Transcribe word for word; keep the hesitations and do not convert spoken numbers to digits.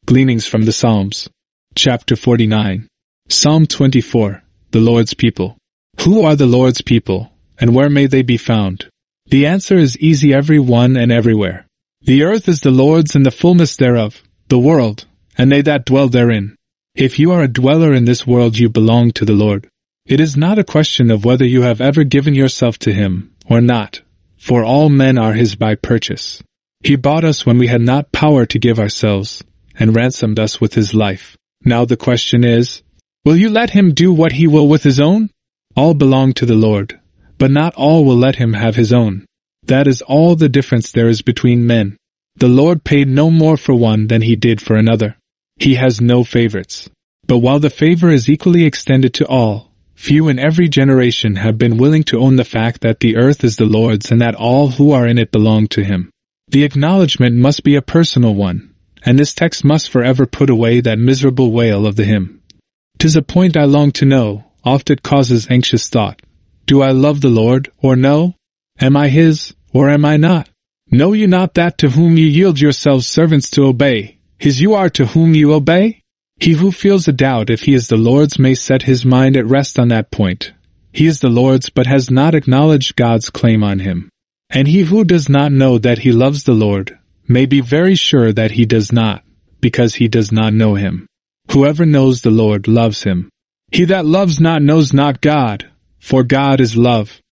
Gleanings from the Psalms. Chapter forty-nine. Psalm twenty-four. The Lord's People. Who are the Lord's people, and where may they be found? The answer is easy, every one and everywhere. The earth is the Lord's and the fullness thereof, the world, and they that dwell therein. If you are a dweller in this world, you belong to the Lord. It is not a question of whether you have ever given yourself to Him or not, for all men are His by purchase. He bought us when we had not power to give ourselves, and ransomed us with His life. Now the question is, will you let Him do what He will with His own? All belong to the Lord, but not all will let Him have His own. That is all the difference there is between men. The Lord paid no more for one than He did for another. He has no favorites. But while the favor is equally extended to all, few in every generation have been willing to own the fact that the earth is the Lord's and that all who are in it belong to Him. The acknowledgement must be a personal one, and this text must forever put away that miserable wail of the hymn. "'Tis a point I long to know, oft it causes anxious thought. Do I love the Lord, or no? Am I His, or am I not? Know you not that to whom ye yield yourselves servants to obey, His you are to whom you obey? He who feels a doubt if he is the Lord's may set his mind at rest on that point. He is the Lord's but has not acknowledged God's claim on him. And he who does not know that he loves the Lord may be very sure that he does not, because he does not know Him. Whoever knows the Lord loves Him. He that loves not knows not God, for God is love.